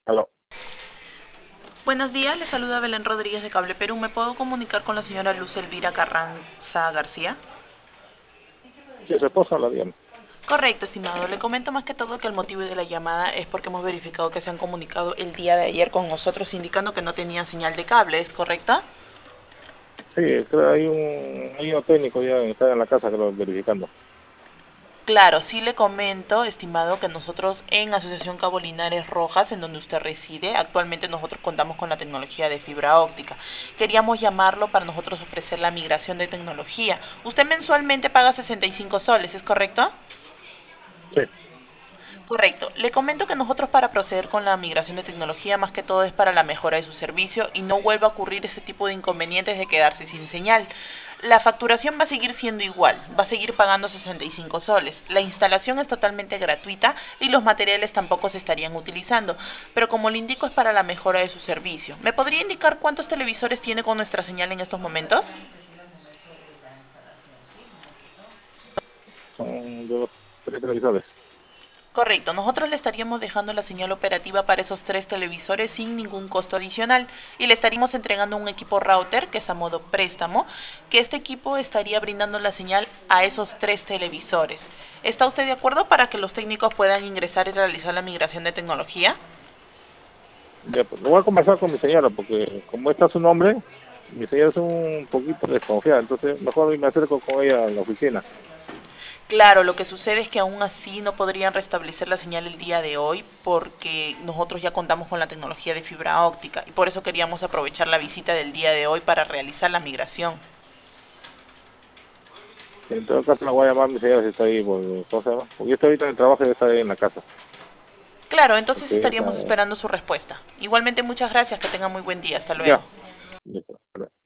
Aló. Buenos días, le saluda Belén Rodríguez de Cable Perú. ¿Me puedo comunicar con la señora Luz Elvira Carranza García? Sí, su esposa habla bien. Correcto, estimado. Le comento más que todo que el motivo de la llamada es porque hemos verificado que se han comunicado el día de ayer con nosotros indicando que no tenían señal de cable, ¿es correcto? Sí, creo que hay un técnico ya que está en la casa que lo verificando. Claro, sí le comento, estimado, que nosotros en Asociación Cabo Linares Rojas, en donde usted reside, actualmente nosotros contamos con la tecnología de fibra óptica. Queríamos llamarlo para nosotros ofrecer la migración de tecnología. Usted mensualmente paga 65 soles, ¿es correcto? Sí, Correcto. Le comento que nosotros para proceder con la migración de tecnología más que todo es para la mejora de su servicio y no vuelva a ocurrir ese tipo de inconvenientes de quedarse sin señal. La facturación va a seguir siendo igual, va a seguir pagando 65 soles. La instalación es totalmente gratuita y los materiales tampoco se estarían utilizando, pero como le indico es para la mejora de su servicio. ¿Me podría indicar cuántos televisores tiene con nuestra señal en estos momentos? son dos, tres televisores. Correcto, nosotros le estaríamos dejando la señal operativa para esos tres televisores sin ningún costo adicional y le estaríamos entregando un equipo router que es a modo préstamo, que este equipo estaría brindando la señal a esos tres televisores. ¿Está usted de acuerdo para que los técnicos puedan ingresar y realizar la migración de tecnología? Ya, pues, lo voy a conversar con mi señora porque como está su nombre, mi señora es un poquito desconfiada, entonces mejor me acerco con ella a la oficina. Claro, lo que sucede es que aún así no podrían restablecer la señal el día de hoy porque nosotros ya contamos con la tecnología de fibra óptica y por eso queríamos aprovechar la visita del día de hoy para realizar la migración. En todo caso, la voy a llamar a mi señora si está ahí, ¿cómo se llama? Porque yo estoy ahorita en el trabajo y ella está ahí en la casa. Claro, entonces Porque ella estaríamos está... esperando su respuesta. Igualmente muchas gracias, que tenga muy buen día, hasta luego. Ya, listo.